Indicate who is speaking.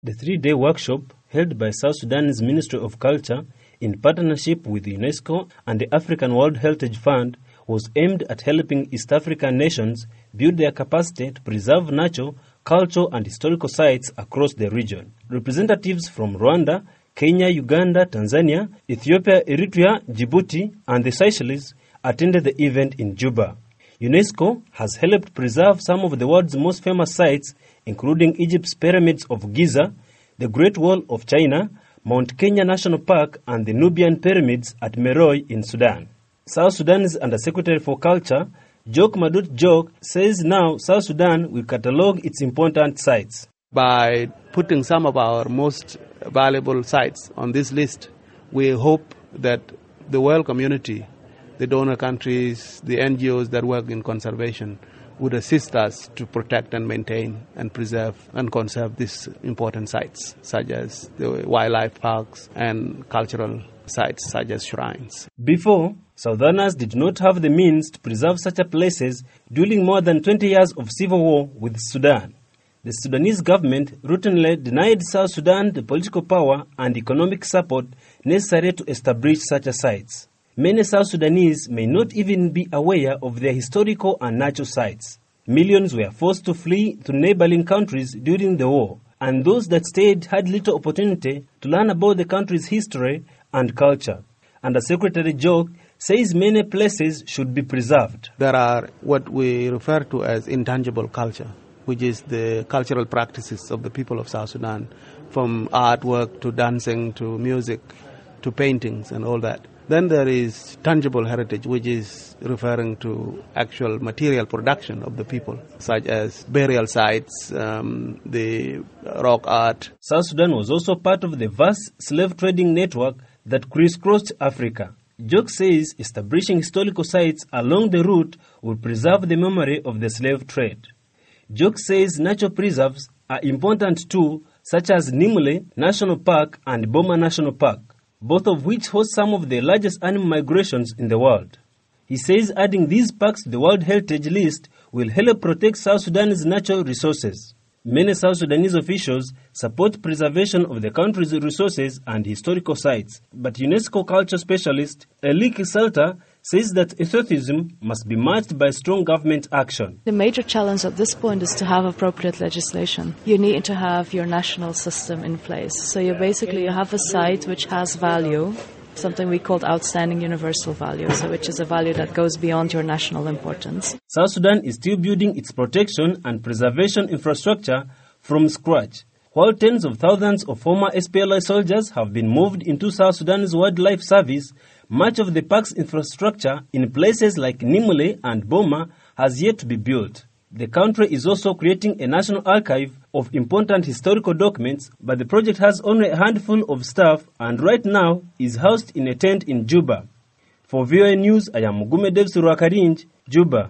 Speaker 1: The three-day workshop, held by South Sudan's Ministry of Culture in partnership with UNESCO and the African World Heritage Fund, was aimed at helping East African nations build their capacity to preserve natural, cultural and historical sites across the region. Representatives from Rwanda, Kenya, Uganda, Tanzania, Ethiopia, Eritrea, Djibouti and the Seychelles attended the event in Juba. UNESCO has helped preserve some of the world's most famous sites, including Egypt's pyramids of Giza, the Great Wall of China, Mount Kenya National Park and the Nubian pyramids at Meroe in Sudan. South Sudan's Undersecretary for Culture, Jok Madut Jok, says now South Sudan will catalogue its important sites.
Speaker 2: By putting some of our most valuable sites on this list, we hope that the world community, the donor countries, the NGOs that work in conservation would assist us to protect and maintain and preserve and conserve these important sites, such as the wildlife parks and cultural sites, such as shrines.
Speaker 1: Before, Southerners did not have the means to preserve such places during more than 20 years of civil war with Sudan. The Sudanese government routinely denied South Sudan the political power and economic support necessary to establish such sites. Many South Sudanese may not even be aware of their historical and natural sites. Millions were forced to flee to neighboring countries during the war, and those that stayed had little opportunity to learn about the country's history and culture. Undersecretary Jok says many places should be preserved.
Speaker 2: There are what we refer to as intangible culture, which is the cultural practices of the people of South Sudan, from artwork to dancing to music to paintings and all that. Then there is tangible heritage, which is referring to actual material production of the people, such as burial sites, the rock art.
Speaker 1: South Sudan was also part of the vast slave trading network that crisscrossed Africa. Jok says establishing historical sites along the route will preserve the memory of the slave trade. Jok says natural preserves are important too, such as Nimule National Park and Boma National Park, both of which host some of the largest animal migrations in the world. He says adding these parks to the World Heritage List will help protect South Sudan's natural resources. Many South Sudanese officials support preservation of the country's resources and historical sites, but UNESCO culture specialist Elike Salter says that ethnocism must be matched by strong government action.
Speaker 3: The major challenge at this point is to have appropriate legislation. You need to have your national system in place. So you have a site which has value, something we called outstanding universal value, so which is a value that goes beyond your national importance.
Speaker 1: South Sudan is still building its protection and preservation infrastructure from scratch. While tens of thousands of former SPLA soldiers have been moved into South Sudan's Wildlife Service, much of the park's infrastructure in places like Nimule and Boma has yet to be built. The country is also creating a national archive of important historical documents, but the project has only a handful of staff and right now is housed in a tent in Juba. For VOA News, I am Mugume Devsu Rwakarinj, Juba.